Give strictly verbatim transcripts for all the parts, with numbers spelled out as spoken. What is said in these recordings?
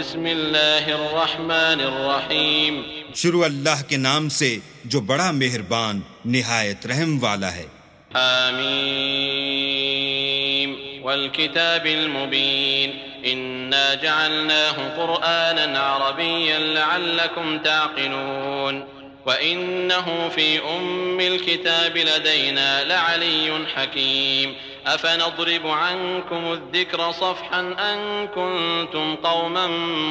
बिस्मिल्लाहिर्रहमानिर्रहीम। शुरू अल्लाह के नाम से जो बड़ा मेहरबान निहायत रहम वाला है। आमीन वल किताबिल मुबीन इन्ना जअलनाहु कुरआनन अरबिय्यन लअल्लकुम ताक़िलून व इन्नहु फी उम्मिल किताबि लदैना लअलिय्युन हकीम अफनضرب عنكم الذكر صفحا أن كنتم قوما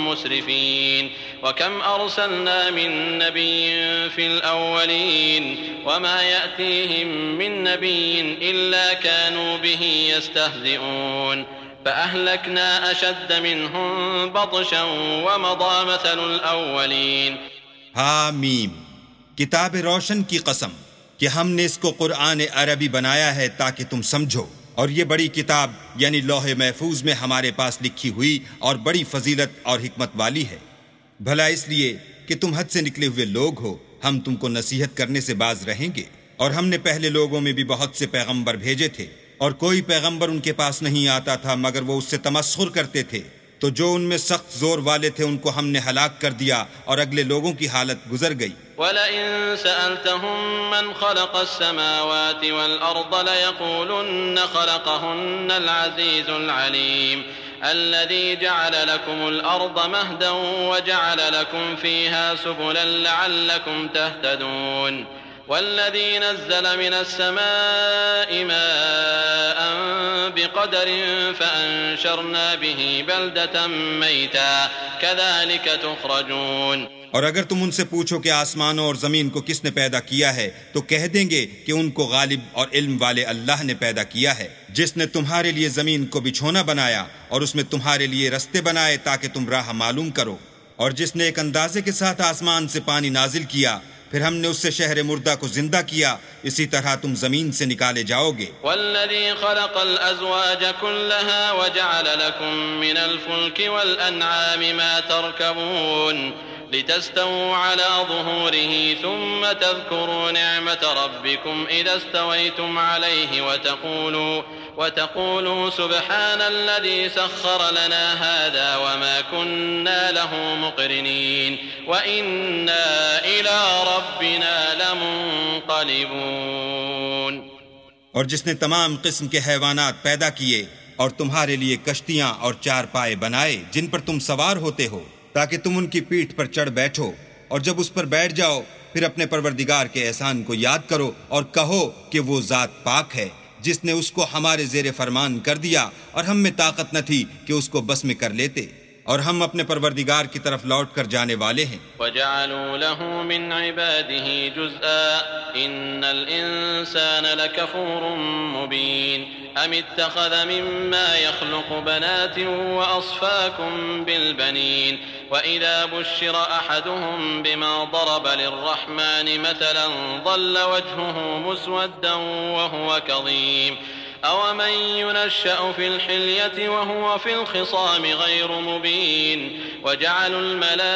مسرفين وكم أرسلنا من نبي في الأولين وما يأتيهم من نبي إلا كانوا به يستهزئون فأهلكنا أشد منهم بطشا ومضى مثل الأولين। हामीम किताब रोशन की कसम कि हमने इसको कुरान अरबी बनाया है ताकि तुम समझो, और ये बड़ी किताब यानी लौहे महफूज में हमारे पास लिखी हुई और बड़ी फजीलत और हिकमत वाली है। भला इसलिए कि तुम हद से निकले हुए लोग हो, हम तुमको नसीहत करने से बाज रहेंगे। और हमने पहले लोगों में भी बहुत से पैगंबर भेजे थे, और कोई पैगंबर उनके पास नहीं आता था मगर वो उससे तमस्खुर करते थे। तो जो उनमें सख्त जोर वाले थे उनको हमने हलाक कर दिया और अगले लोगों की हालत गुजर गई। वलइन सअल्तहुम मन खलक़स समावाति वल अर्द लयक़ूलुन्न खलक़हुन्नल अज़ीज़ुल अलीम अल्लज़ी जअल लकुमुल अर्द महदन व जअल लकुम फ़ीहा सुबुलन लअल्लकुम तहतदून वल्लज़ी नज़्ज़ल मिनस समाइ माअन बिक़दरिन फ़अंशरना बिही बल्दतन मैता कज़ालिक तुख़रजून। और अगर तुम उनसे पूछो कि आसमानों और जमीन को किसने पैदा किया है, तो कह देंगे कि उनको गालिब और इल्म वाले अल्लाह ने पैदा किया है, जिसने तुम्हारे लिए जमीन को बिछोना बनाया और उसमें तुम्हारे लिए रस्ते बनाए ताकि तुम राह मालूम करो, और जिसने एक अंदाजे के साथ आसमान से पानी नाजिल किया, फिर हमने उससे शहर मुर्दा को जिंदा किया, इसी तरह तुम जमीन से निकाले जाओगे। वल्लज़ी खलक़ल अज़वाज कुल्लहा व जअल लकुम मिनल फुल्कि वल अनआमि मा तर्कबून लितस्तवू अला ज़ुहूरिही सुम्मा तज़कुरू निअमत रब्बिकुम इज़ा इस्तवैतुम अलैहि व तक़ूलू व तक़ूलू सुब्हानल्लज़ी सख़्ख़र लना हाज़ा व मा कुन्ना लहू मुक़रिनीन व इन्ना इला रब्बिना लमुन्क़लिबून। और जिसने तमाम किस्म के हैवानात पैदा किए और तुम्हारे लिए कश्तियां और चार पाए बनाए जिन पर तुम सवार होते हो, ताकि तुम उनकी पीठ पर चढ़ बैठो, और जब उस पर बैठ जाओ फिर अपने परवरदिगार के एहसान को याद करो और कहो कि वो ज़ात पाक है जिसने उसको हमारे ज़ेरे फरमान कर दिया और हम में ताकत न थी कि उसको बस में कर लेते, और हम अपने परवरदिगार की तरफ लौट कर जाने वाले हैं। वजअलू लहू मिन इबादिही जुज़अ इन्नल इंसान लकफूरुम मुबीन अम इत्तख़ज़ मिम्मा यख़्लुक़ु बनातिन व अस्फ़ाकुम बिल बनीन व इज़ा बुश्शिरा अहदुहुम बिमा ضرب लिर्रहमानि मसलन ظل वजहुहु मुस्वद्दन व हुवा कज़ीम अवमन युनश्शअ फ़िल हिल्यति व हुवा फ़िल ख़िसामि ग़ैरु मुबीन वजअलुल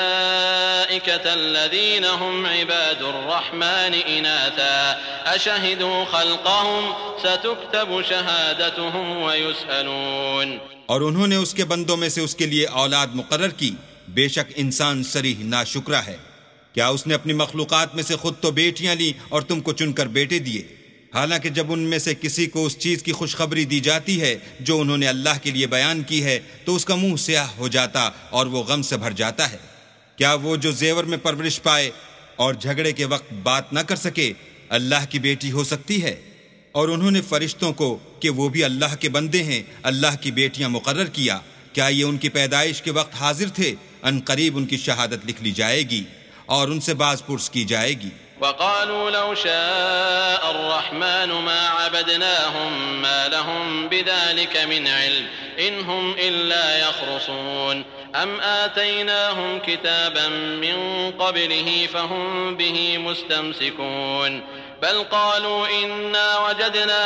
मलाइकता अल्लज़ीना हुम इबादुर रहमानि इनासा अशहिदू ख़ल्क़हुम सतुक्तबु शहादतुहुम व युसअलून। और उन्होंने उसके बंदों में से उसके लिए औलाद मुकर्रर की, बेशक इंसान सरीह नाशुक्रा है। क्या उसने अपनी मखलूक़ात में से खुद तो बेटियां ली और तुमको चुनकर बेटे दिए, हालांकि जब उनमें से किसी को उस चीज़ की खुशखबरी दी जाती है जो उन्होंने अल्लाह के लिए बयान की है तो उसका मुंह स्याह हो जाता और वो गम से भर जाता है। क्या वो जो जेवर में परवरिश पाए और झगड़े के वक्त बात न कर सके अल्लाह की बेटी हो सकती है? और उन्होंने फरिश्तों को कि वो भी अल्लाह के बंदे हैं अल्लाह की बेटियां मुकर्रर किया, क्या ये उनकी पैदाइश के वक्त हाजिर थे? अनकरीब उनकी शहादत लिख ली जाएगी और उनसे बाज पुरस की जाएगी। वक़ालू लौ शाअ अर्रहमानु मा अबदनाहुम मा लहुम बिज़ालिक मिन इल्म इन हुम इल्ला यख़रुसून अम आतैनाहुम किताबन मिन क़ब्लिही फ़हुम बिही मुस्तमसिकून बल क़ालू इन्ना वजदना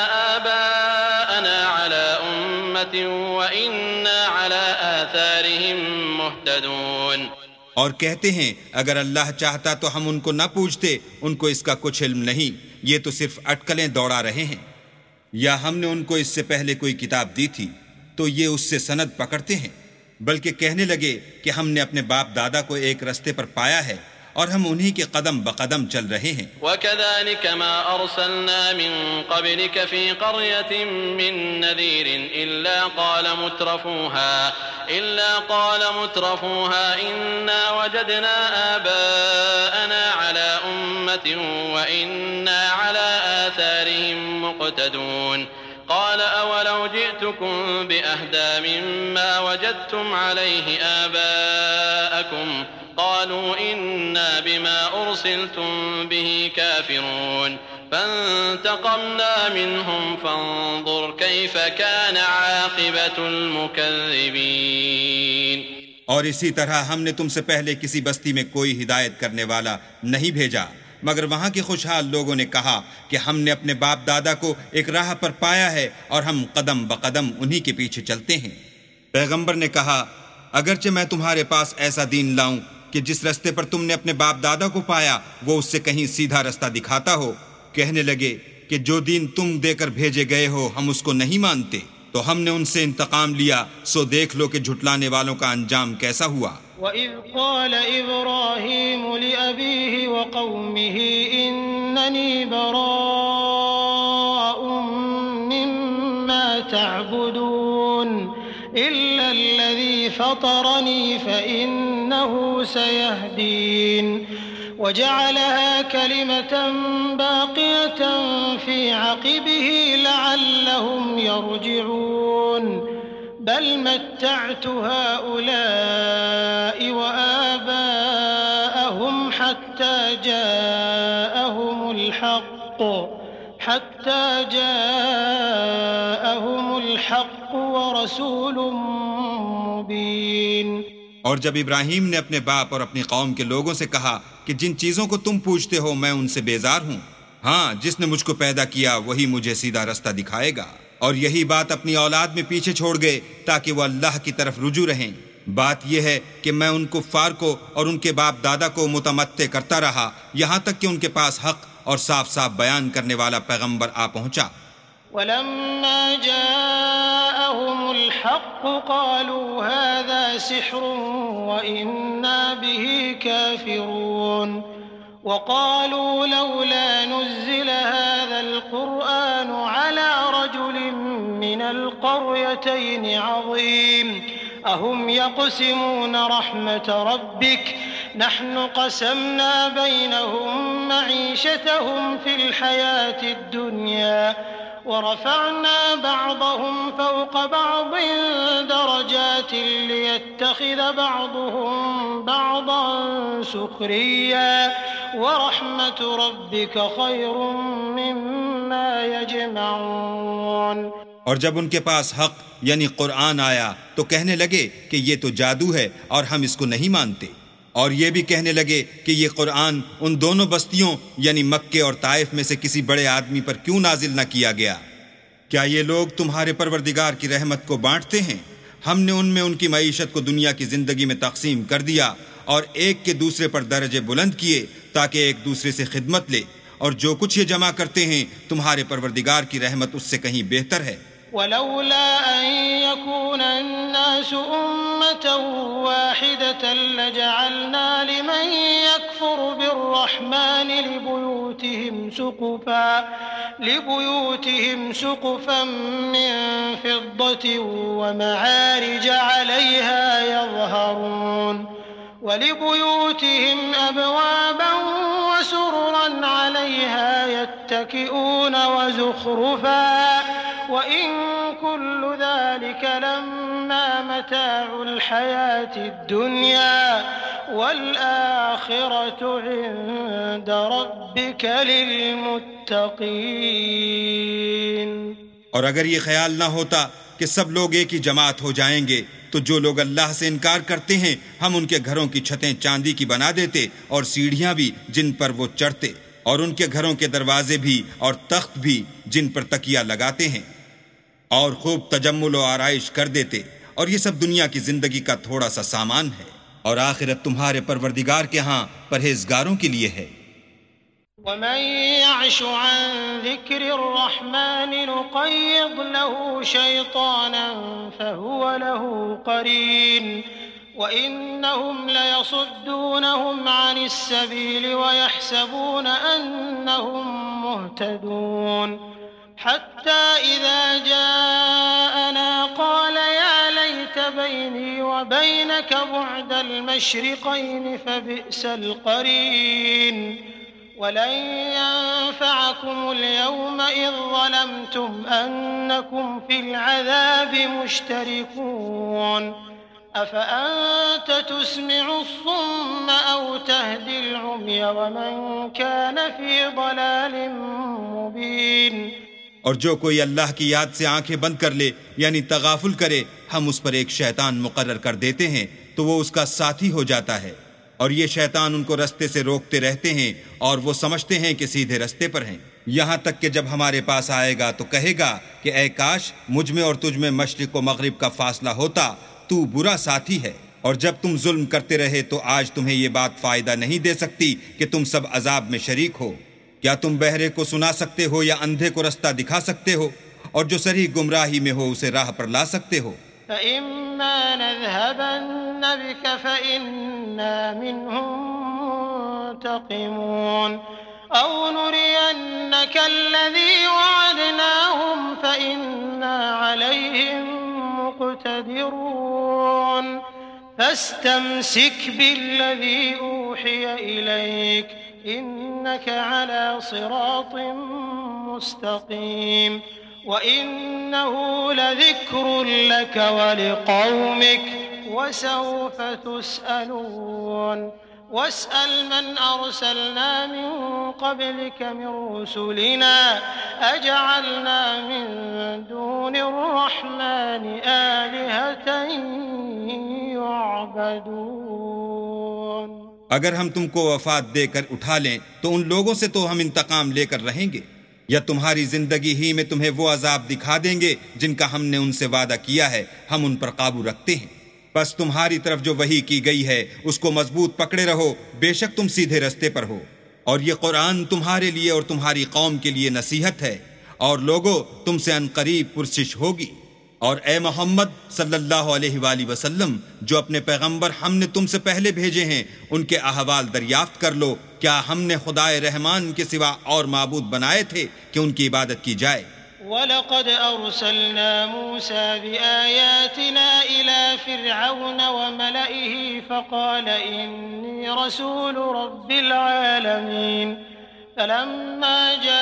आबाअना अला उम्मतिन व इन्ना अला आथारिहिम मुहतदून। और कहते हैं अगर अल्लाह चाहता तो हम उनको न पूछते, उनको इसका कुछ इल्म नहीं, ये तो सिर्फ अटकलें दौड़ा रहे हैं। या हमने उनको इससे पहले कोई किताब दी थी तो ये उससे सनद पकड़ते हैं, बल्कि कहने लगे कि हमने अपने बाप दादा को एक रस्ते पर पाया है और हम उन्हीं के कदम बकदम चल रहे हैं। वकज़ालिक मा अर्सलना मिन क़ब्लिक फ़ी क़र्यतिन मिन नज़ीरिन इल्ला क़ाल मुत्रफ़ूहा इल्ला क़ाल मुत्रफ़ूहा इन्ना वजदना आबाअना अला उम्मतिन व इन्ना अला आथारिहिम मुक़्तदून क़ाल अवलौ जि'तुकुम बिअहदा मिम्मा वजदतुम अलैहि आबाअकुम क़ालू इन्ना बिमा उरसिलतुम बिही काफ़िरून फ़ंतक़मना मिनहुम फ़ंज़ुर कैफ़ कान आक़िबतुल मुकज़्ज़िबीन। और इसी तरह हमने तुमसे पहले किसी बस्ती में कोई हिदायत करने वाला नहीं भेजा, मगर वहां के खुशहाल लोगों ने कहा कि हमने अपने बाप दादा को एक राह पर पाया है और हम कदम बकदम उन्हीं के पीछे चलते हैं। पैगंबर ने कहा, अगरचे मैं तुम्हारे पास ऐसा दीन लाऊं कि जिस रास्ते पर तुमने अपने बाप दादा को पाया वो उससे कहीं सीधा रास्ता दिखाता हो, कहने लगे कि जो दीन तुम देकर भेजे गए हो हम उसको नहीं मानते, तो हमने उनसे इंतकाम लिया, सो देख लो कि झुटलाने वालों का अंजाम कैसा हुआ। वइज़ क़ाल इब्राहीम लिअबीहि व क़ौमिहि इन्ननी बराअुम मिम्मा तअबुदून इल्ला अल्लज़ी फ़तरनी फ़इन्नहु सयहदीन वजअलहा कलिमतन बाक़ियतन फ़ी अक़िबिहि लअल्लहुम यरजिऊन बल मत्तअतु हाउलाइ व आबाअहुम हत्ता जाअहुमुल हक़्क़ हत्ता जाअहुमुल हक़्क़ व रसूलुम मुबीन। और जब इब्राहीम ने अपने बाप और अपनी कौम के लोगों से कहा कि जिन चीजों को तुम पूछते हो मैं उनसे बेजार हूँ, हाँ जिसने मुझको पैदा किया वही मुझे सीधा रास्ता दिखाएगा, और यही बात अपनी औलाद में पीछे छोड़ गए ताकि वो अल्लाह की तरफ रुजू रहें। बात यह है कि मैं उन कुफ्फार को और उनके बाप दादा को मुतमत्ते करता रहा यहाँ तक कि उनके पास हक और साफ साफ बयान करने वाला पैगंबर आ पहुँचा। वलम्मा जाअहुमुल हक़्क़ क़ालू हाज़ा सिह्रुन व इन्ना बिही काफ़िरून वक़ालू लौला नुज़्ज़िल हाज़ल क़ुरआनु अला रजुलिन मिनल क़र्यतैनि अज़ीम अहुम यक़सिमून रहमत रब्बिक नहनु क़समना बैनहुम मईशतहुम फ़िल हयातिद दुनिया वरफ़अना बअदहुम फ़ौक़ बअदिन दरजातिन लियत्तख़िज़ बअदुहुम बअदन सुख़रिय्या वरहमतु रब्बिक ख़ैरुम मिम्मा यजमऊन। और जब उनके पास हक यानी कुरान आया तो कहने लगे कि ये तो जादू है और हम इसको नहीं मानते, और ये भी कहने लगे कि ये कुरान उन दोनों बस्तियों यानी मक्के और ताइफ में से किसी बड़े आदमी पर क्यों नाजिल न किया गया। क्या ये लोग तुम्हारे परवरदिगार की रहमत को बांटते हैं? हमने उनमें उनकी मईशत को दुनिया की जिंदगी में तकसीम कर दिया और एक के दूसरे पर दर्जे बुलंद किए ताकि एक दूसरे से खिदमत ले, और जो कुछ ये जमा करते हैं तुम्हारे परवरदिगार की रहमत उससे कहीं बेहतर है। वलौला अन यकूना अन्नासु उम्मतन वाहिदतन लजअलना लिमन यकफुरु बिर्रहमानि लिबुयूतिहिम सुक़ुफा लिबुयूतिहिम सुक़ुफन मिन फिद्दतिन व मआरिज अलैहा यज़हरून वलिबुयूतिहिम अबवाबन व सुरुरन अलैहा यत्तकिऊन व ज़ुख़रुफा वइन कुल्लु ज़ालिका लम्मा मताउल हयातिद दुनिया वल आखिरतु इंद रब्बिका लिलमुत्तक़ीन। और अगर ये ख्याल ना होता कि सब लोग एक ही जमात हो जाएंगे तो जो लोग अल्लाह से इनकार करते हैं हम उनके घरों की छतें चांदी की बना देते और सीढ़ियां भी जिन पर वो चढ़ते, और उनके घरों के दरवाजे भी और तख्त भी जिन पर तकिया लगाते हैं, और खूब तजम्मुल और आराइश कर देते, और ये सब दुनिया की जिंदगी का थोड़ा सा सामान है, और आखिरत तुम्हारे परवरदिगार के यहाँ परहेजगारों के लिए है। वमन यअशु अन ज़िक्रिर्रहमान नुक़य्यिद लहू शैतानन फ़हुव लहू क़रीन वइन्नहुम लयसुद्दूनहुम अनिस्सबील वयहसबून अन्नहुम मुहतदून हत्ता इज़ा जाअना क़ाल या लैत बैनी व बैनक बुअदल मशरिक़ैन फ़बिअसल क़रीन वलन यंफ़अकुमुल यौम इज़ ज़लमतुम अन्नकुम फ़िल अज़ाबि मुश्तरिकून अफ़अन्त तुस्मिउ अस्सुम्म औ तहदिल उम्य वमन कान फ़ी ज़लालिन मुबीन। और जो कोई अल्लाह की याद से आंखें बंद कर ले यानी तगाफुल करे, हम उस पर एक शैतान मुकर्रर कर देते हैं तो वो उसका साथी हो जाता है, और ये शैतान उनको रास्ते से रोकते रहते हैं और वो समझते हैं कि सीधे रास्ते पर हैं। यहाँ तक कि जब हमारे पास आएगा तो कहेगा कि ऐ काश मुझ में और तुझ में मशरिक व मगरिब का फासला होता, तू बुरा साथी है। और जब तुम जुल्म करते रहे तो आज तुम्हें ये बात फायदा नहीं दे सकती कि तुम सब अजाब में शरीक हो। क्या तुम बहरे को सुना सकते हो या अंधे को रास्ता दिखा सकते हो, और जो सरी गुमराही में हो उसे राह पर ला सकते हो? फ़इम्मा नज़हबन्न बिक फ़इन्ना मिन्हुम मुंतक़िमून औ नुरियन्नक अल्लज़ी वअदनाहुम फ़इन्ना अलैहिम मुक़तदिरून फस्तमसिक बिल्लज़ी ऊहिय इलैक इन्नक अला सिरातिन मुस्तक़ीम वइन्नहु लज़िक्रुन लक वलिक़ौमिक वसौफ़ तुस्अलून वस्अल मन अरसलना मिन क़ब्लिक मिन रुसुलिना अजअलना मिन दूनिर रहमानि आलिहतन युअबदून। अगर हम तुमको वफात देकर उठा लें तो उन लोगों से तो हम इंतकाम लेकर रहेंगे, या तुम्हारी जिंदगी ही में तुम्हें वो अजाब दिखा देंगे जिनका हमने उनसे वादा किया है, हम उन पर काबू रखते हैं। बस तुम्हारी तरफ जो वही की गई है उसको मजबूत पकड़े रहो, बेशक तुम सीधे रास्ते पर हो। और ये कुरान तुम्हारे लिए और तुम्हारी कौम के लिए नसीहत है, और लोगों तुमसे अनकरीब पुरसिश होगी। और ए मोहम्मद सल्लल्लाहु अलैहि वसल्लम, जो अपने पैगंबर हमने तुमसे पहले भेजे हैं उनके अहवाल दरियाफ्त कर लो। क्या हमने खुदाए रहमान के सिवा और माबूद बनाए थे कि उनकी इबादत की जाए? वलक़द अरसलना मूसा बिआयातिना इला फ़िरऔन व मलइही फ़क़ाल इन्नी रसूलु रब्बिल आलमीन फ़लम्मा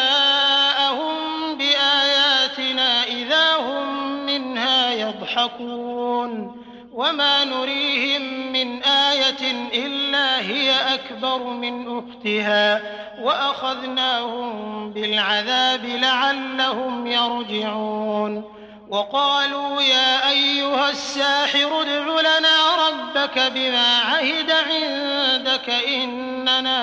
जाअहुम बिआयातिना इज़ा हुम मिन्हा यضحकून वमा नुरीहिम मिन आयतिन इल्ला हिय अकबर मिन उख्तिहा वअख़ज़नाहुम बिलअज़ाबि लअल्लहुम यरजिऊन वक़ालू या अय्युहस्साहिरु उद्'ु लना रब्बक बिमा अहिद इंदक इन्नना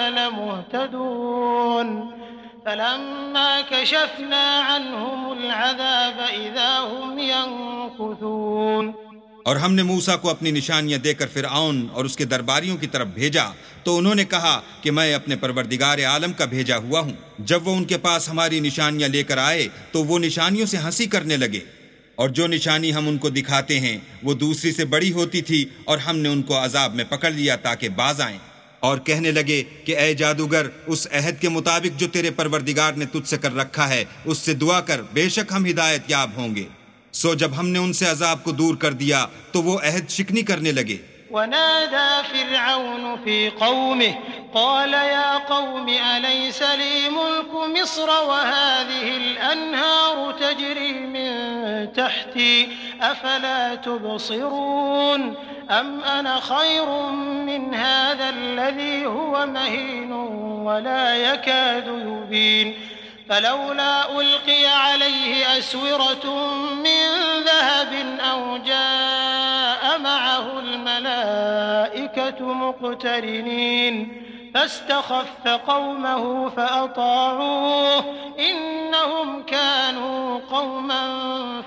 लमुहतदून फलम्मा कशफना अन्हुमुल अज़ाब इज़ा हुम यंकुथून। और हमने मूसा को अपनी निशानियां देकर फिरऔन और उसके दरबारियों की तरफ भेजा तो उन्होंने कहा कि मैं अपने परवरदिगार आलम का भेजा हुआ हूं। जब वो उनके पास हमारी निशानियां लेकर आए तो वो निशानियों से हंसी करने लगे, और जो निशानी हम उनको दिखाते हैं वो दूसरी से बड़ी होती थी, और हमने उनको अजाब में पकड़ लिया ताकि बाज आएं। और कहने लगे कि ऐ जादूगर, उस अहद के मुताबिक जो तेरे परवरदिगार ने तुझसे कर रखा है उससे दुआ कर, बेशक हम हिदायत याब होंगे। सो जब हमने उनसे अजाब को दूर कर दिया तो वो अहद शिकनी करने लगे। वनादा फ़िरऔन फ़ी क़ौमिही क़ाल या क़ौम अलैस ली मुल्कु मिस्र व हाज़िहिल अन्हारु तजरी मिन तहती अफ़ला तुबसिरून अम अना खैरुम मिन हाज़ाल्लज़ी हुव महीनुन व ला यकादु युबीन फलौला उल्क़िय अलैहि अस्विरतुम मिन ज़हबिन औ जाअ मअहुल मलाइकतु मुक़्तरिनीन फस्तख़फ़्फ़ क़ौमहु फ़अताऊह इन्नहुम कानू क़ौमन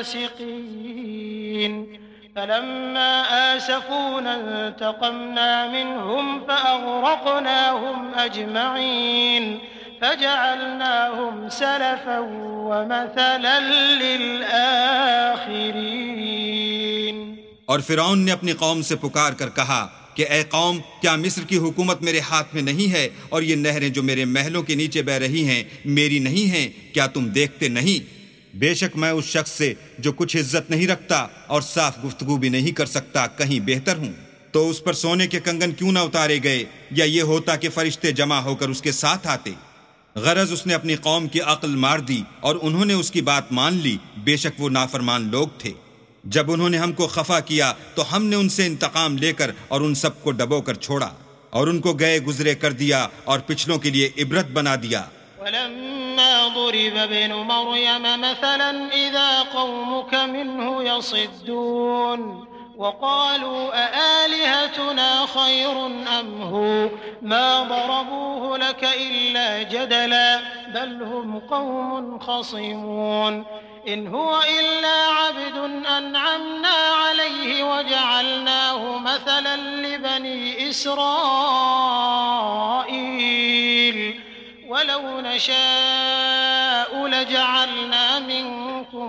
फ़ासिक़ीन फलम्मा आसफ़ूना इंतक़मना मिनहुम फ़अग़रक़नाहुम अजमईन फजअलनाहुम सलफन व मसलन लिलआखिरीन। और फिरौन ने अपनी कौम से पुकार कर कहा कि ए कौम, क्या मिस्र की हुकूमत मेरे हाथ में नहीं है, और ये नहरें जो मेरे महलों के नीचे बह रही हैं मेरी नहीं हैं? क्या तुम देखते नहीं? बेशक मैं उस शख्स से जो कुछ इज्जत नहीं रखता और साफ गुफ्तगू भी नहीं कर सकता कहीं बेहतर हूँ। तो उस पर सोने के कंगन क्यों न उतारे गए, या ये होता कि फरिश्ते जमा होकर उसके साथ आते। गरज उसने अपनी कौम की अक्ल मार दी और उन्होंने उसकी बात मान ली, बेशक वो नाफरमान लोग थे। जब उन्होंने हमको खफा किया तो हमने उनसे इंतकाम लेकर और उन सबको डबोकर छोड़ा और उनको गए गुजरे कर दिया और पिछलों के लिए इबरत बना दिया। वलम्मा दुरिब इब्नु मरयम मसलन इज़ा कौमुक मिन्हु यसिद्दून वक़ालू अआलिहतुना खैरुन अम हु मा दरबूहु लक इल्ला जदला बल हुम कौमुन खसीमून इन हुवा इल्ला अब्दुन अनअमना अलैहि वजअलनाहु मसलन लिबनी इसराईल वलौ नशाअ लजअलना मिनकुम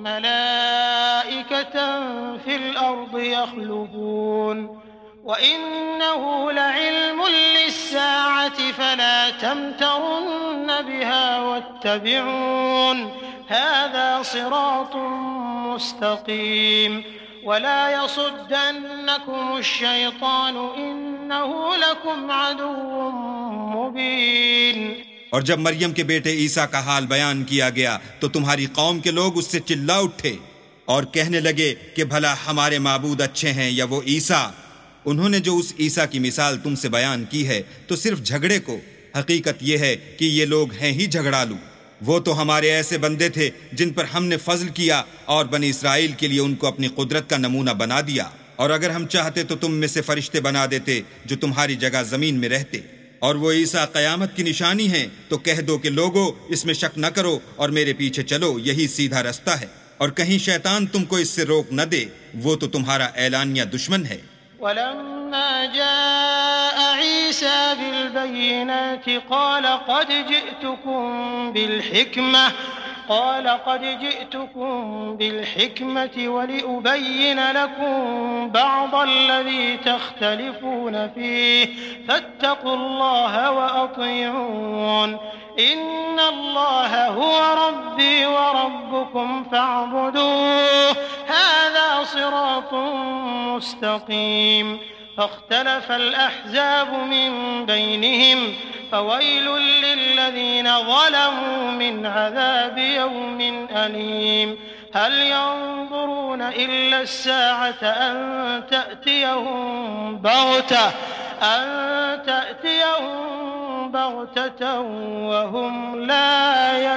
मलाइकतन फिल अर्दि यख्लुफून व इन्नहु लइल्मुन लिस्साअति फला तमतरुन्न बिहा वत्तबिऊन हाज़ा सिरातुम मुस्तक़ीम वला यसुद्दन्नकुमुश्शैतानु इन्नहु लकुम अदुव्वुम मुबीन। और जब मरियम के बेटे ईसा का हाल बयान किया गया तो तुम्हारी कौम के लोग उससे चिल्ला उठे और कहने लगे कि भला हमारे माबूद अच्छे हैं या वो ईसा। उन्होंने जो उस ईसा की मिसाल तुमसे बयान की है तो सिर्फ झगड़े को। हकीकत यह है कि ये लोग हैं ही झगड़ालू। वो तो हमारे ऐसे बंदे थे जिन पर हमने फजल किया और बनी इसराइल के लिए उनको अपनी कुदरत का नमूना बना दिया। और अगर हम चाहते तो तुम में से फरिश्ते बना देते जो तुम्हारी जगह जमीन में रहते। और वो ईसा कयामत की निशानी है, तो कह दो कि लोगों इसमें शक न करो और मेरे पीछे चलो, यही सीधा रास्ता है। और कहीं शैतान तुमको इससे रोक न दे, वो तो तुम्हारा ऐलानिया दुश्मन है। वलम्मा जाअ ईसा बिलबय्यिनाति क़ाल क़द जिअतुकुम बिलहिक्मह क़ाल क़द जिअतुकुम बिलहिक्मति वलिउबय्यिन लकुम बअदल्लज़ी तख्तलिफून फ़ीह फत्तक़ुल्लाह व अतिऊन इन्नल्लाह हुवा रब्बी व रब्बुकुम फ़अबुदूह हाज़ा सिरातुम मुस्तक़ीम। فاختلف الأحزاب من بينهم فويل للذين ظلموا من عذاب يوم أليم هل ينظرون إلا الساعة أن تأتيهم بغتة أن تأتيهم بغتة وهم لا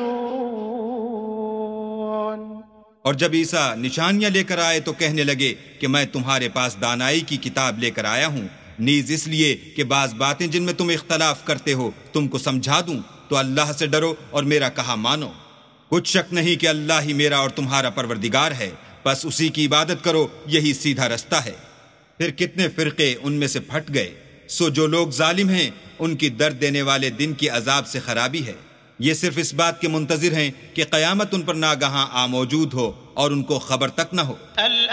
يشعرون। और जब ईसा निशानियां लेकर आए तो कहने लगे कि मैं तुम्हारे पास दानाई की किताब लेकर आया हूँ, नीज इसलिए कि बाज बातें जिनमें तुम इख्तलाफ करते हो तुमको समझा दूं। तो अल्लाह से डरो और मेरा कहा मानो। कुछ शक नहीं कि अल्लाह ही मेरा और तुम्हारा परवरदिगार है, बस उसी की इबादत करो, यही सीधा रास्ता है। फिर कितने फिरके उनमें से फट गए। सो जो लोग जालिम हैं उनकी दर्द देने वाले दिन की अजाब से खराबी है। ये सिर्फ इस बात के मुंतजिर हैं कि क़यामत उन पर नागहां आ मौजूद हो और उनको खबर तक न हो।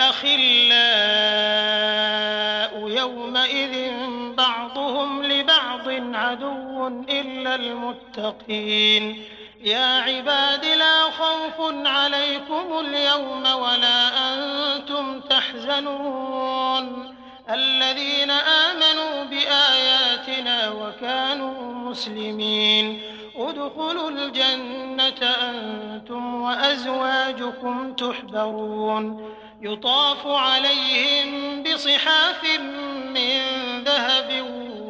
अल-अखिल्लाउ यौमइज़िन बअदुहुम लिबअदिन अदुव्वुन इल्लल मुत्तक़ीन या इबादी ला खौफुन अलैकुमुल यौमा वला अंतुम तहज़नून الذين آمنوا بآياتنا وكانوا مسلمين ادخلوا الجنة أنتم وأزواجكم تحبرون يطاف عليهم بصحاف من ذهب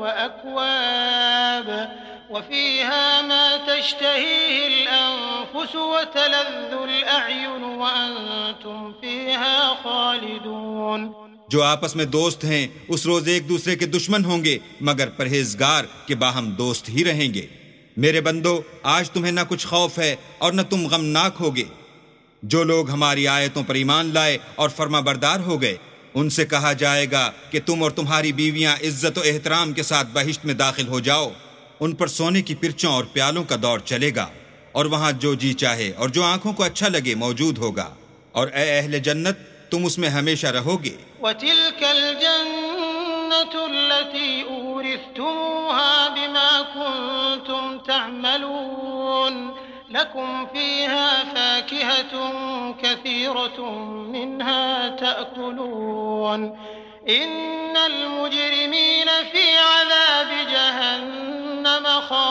وأكواب وفيها ما تشتهيه الأنفس وتلذ الأعين وأنتم فيها خالدون। जो आपस में दोस्त हैं उस रोज एक दूसरे के दुश्मन होंगे, मगर परहेजगार के बाहम दोस्त ही रहेंगे। मेरे बंदो, आज तुम्हें ना कुछ खौफ है और न तुम गमनाक होगे। जो लोग हमारी आयतों पर ईमान लाए और फर्माबरदार हो गए, उनसे कहा जाएगा कि तुम और तुम्हारी बीवियां इज्जत और एहतराम के साथ बहिश्त में दाखिल हो जाओ। उन पर सोने की पिरचों और प्यालों का दौर चलेगा, और वहां जो जी चाहे और जो आंखों को अच्छा लगे मौजूद होगा, और ए अहले जन्नत तुम उसमें हमेशा रहोगे। वतिल्कल जन्नतुल्लती उरिस्तुमूहा बिमा कुंतुम तअमलून लकुम फीहा फाकिहतुन कसीरतुन मिन्हा तअकुलून इन्नल मुजरिमीन फी अज़ाब जहन्नम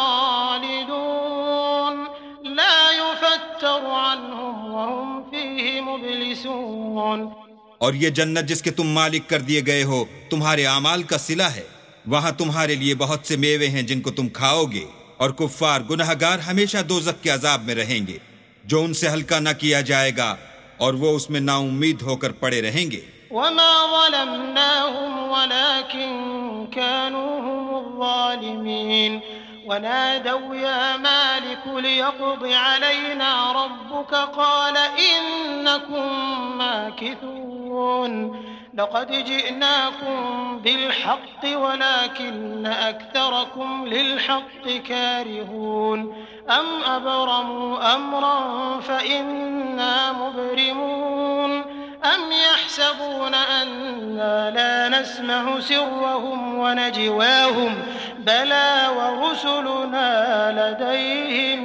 खालिदून ला युफत्तरु अन्हुम वहुम फीहि मुब्लिसून। और ये जन्नत जिसके तुम मालिक कर दिए गए हो तुम्हारे आमाल का सिला है, वहां तुम्हारे लिए बहुत से मेवे हैं जिनको तुम खाओगे, और कुफ्फार गुनहगार हमेशा दोज़ख के अजाब में रहेंगे जो उनसे हल्का न किया जाएगा, और वो उसमें नाउम्मीद होकर पड़े रहेंगे। वमा ज़लमनाहुम वलाकिन कानू हुमुज़्ज़ालिमीन वनादौ या मालिक लियक़्दि अलैना रब्बुक क़ाल इन्नकुम माकिथून लक़द जिअनाकुम बिलहक़्क़ वलाकिन्न अक्सरकुम लिलहक़्क़ि कारिहून अम अबरमू अम्रन फ़इन्ना मुब्रिमून अम यहसबून अन्ना ला नस्मअु सिर्रहुम व नजवाहुम बला व रुसुलुना लदैहिम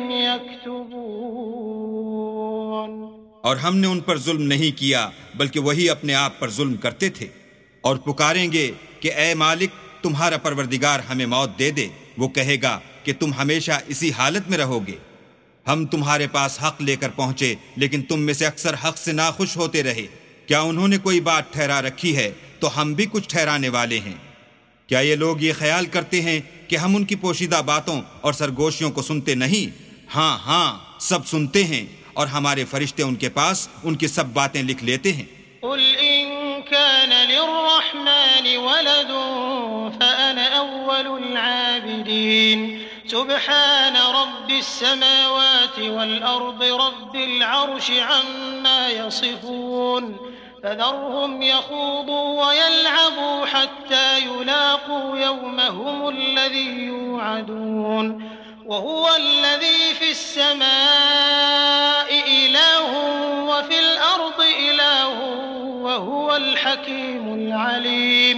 यक्तुबून। और हमने उन पर जुल्म नहीं किया बल्कि वही अपने आप पर जुल्म करते थे, और पुकारेंगे कि ए मालिक तुम्हारा परवरदिगार हमें मौत दे दे। वो कहेगा कि तुम हमेशा इसी हालत में रहोगे। हम तुम्हारे पास हक लेकर पहुंचे लेकिन तुम में से अक्सर हक से नाखुश होते रहे। क्या उन्होंने कोई बात ठहरा रखी है तो हम भी कुछ ठहराने वाले हैं। क्या ये लोग ये ख्याल करते हैं कि हम उनकी पोशीदा बातों और सरगोशियों को सुनते नहीं? हाँ हाँ सब सुनते हैं, और हमारे फरिश्ते उनके पास उनकी सब बातें लिख लेते हैं। कुल इन कान लिर्रहमानि वलदुन फअना अव्वलुल आबिदीन सुब्हान रब्बिस समावाति वल अर्दि रब्बिल अर्शि अम्मा यसिफून फज़रहुम यख़ूदू व यल्अबू हत्ता युलाक़ू यौमहुमुल्लज़ी यूअदून वहुव अल्लज़ी फ़िस समाइ इलाहुन व फ़िल अर्दि इलाहुन वहुवल हकीमुल अलीम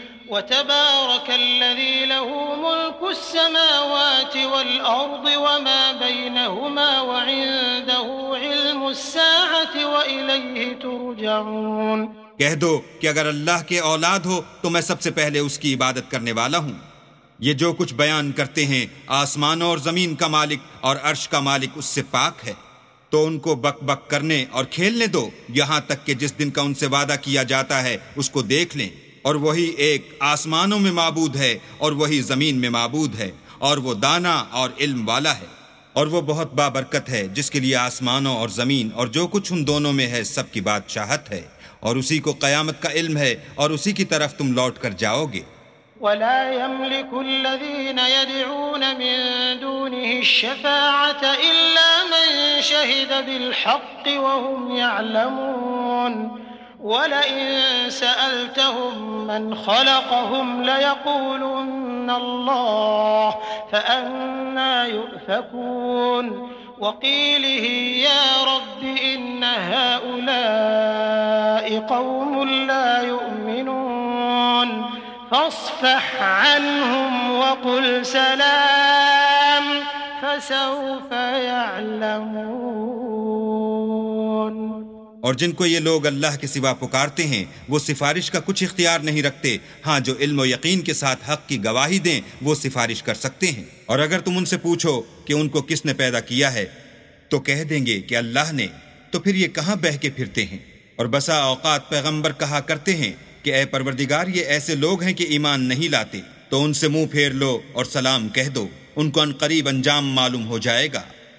वतबारकल्लज़ी लहू मुल्कुस समावाति वल अर्दि वमा बैनहुमा व इंदहू इल्मुस साअति व इलैहि तुरजऊन। कह दो कि अगर अल्लाह के औलाद हो तो मैं सबसे पहले उसकी इबादत करने वाला हूँ। ये जो कुछ बयान करते हैं आसमानों और जमीन का मालिक और अर्श का मालिक उससे पाक है, तो उनको बक बक करने और खेलने दो यहाँ तक कि जिस दिन का उनसे वादा किया जाता है उसको देख लें। और वही एक आसमानों में माबूद है और वही जमीन में माबूद है, और वो दाना और इल्म वाला है, और वो बहुत बाबरकत है जिसके लिए आसमानों और जमीन और जो कुछ उन दोनों में है सब की बादशाहत है, और उसी को क़यामत का इल्म है और उसी की तरफ तुम लौट कर जाओगे। वला यमलिकुल्लज़ीन यदऊन मिन दूनिहि शफ़ाअत इल्ला मन शहिद बिलहक़्क़ि व हुम यअलमून वलइन सअल्तहुम मन खलक़हुम लयक़ूलुन्न अल्लाह फ़अन्ना युफ़कून वक़ीलिहि या रब्बि इन्न हाउलाइ क़ौमुन ला युमिनून फ़ास्फ़ह अन्हुम वक़ुल सलाम फ़सौफ़ यअलमून। और जिनको ये लोग अल्लाह के सिवा पुकारते हैं वो सिफारिश का कुछ इख्तियार नहीं रखते। हाँ, जो इल्म और यकीन के साथ हक की गवाही दें वो सिफारिश कर सकते हैं। और अगर तुम उनसे पूछो कि उनको किसने पैदा किया है तो कह देंगे कि अल्लाह ने, तो फिर ये कहाँ बह के फिरते हैं। और बसा औकात पैगंबर कहा करते हैं कि ए परवरदिगार ये ऐसे लोग हैं कि ईमान नहीं लाते, तो उनसे मुंह फेर लो और सलाम कह दो, उनको अनकरीब अंजाम मालूम हो जाएगा।